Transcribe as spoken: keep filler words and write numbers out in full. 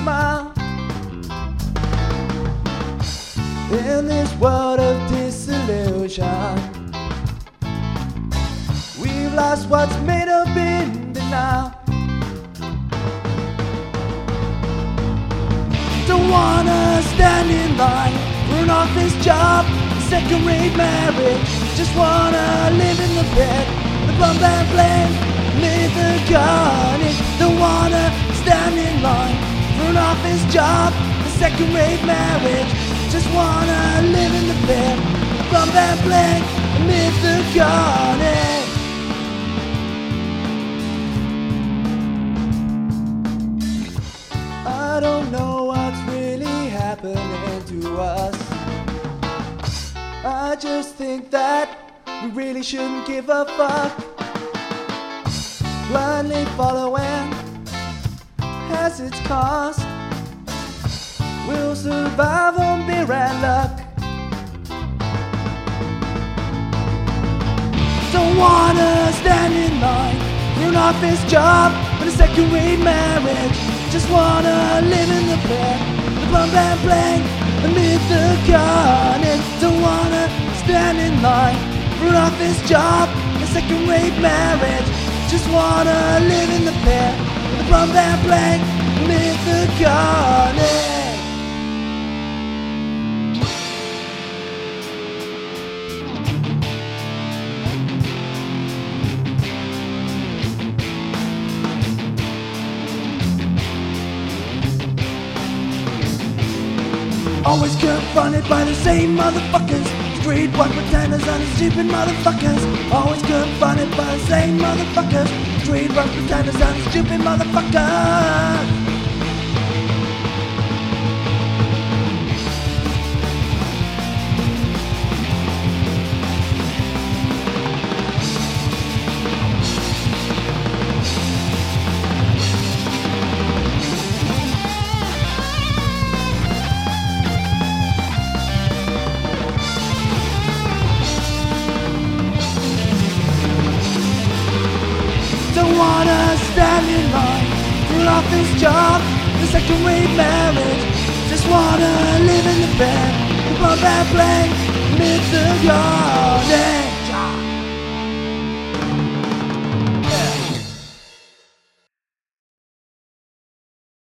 smile. In this world of disillusion, we've lost what's made up in denial. Don't wanna stand in line for an office job, a second-rate marriage. Just wanna live in the bed, the plumb and blame, live the garden. Don't wanna stand in line for an office job, a second-rate marriage. Just wanna live in the bed, the plumb and blame, live the garden. I don't know what's really happening to us. I just think that we really shouldn't give a fuck. Blindly following has its cost. We'll survive on beer and luck. Don't wanna stand in line for an office job and a second-rate marriage. Just wanna live in the bed, the plumb and blank, amid the garden. Don't wanna stand in line for an office job, a second-rate marriage. Just wanna live in the bed, the plumb and blank, amid the garden. Always confronted by the same motherfuckers, streetwalk pretenders and the stupid motherfuckers. Always confronted by the same motherfuckers, streetwalk pretenders and the stupid motherfuckers. Don't wanna stand in line for an office job, a second-rate marriage. Just wanna live in the bed, the plumb and blank, amid the garden.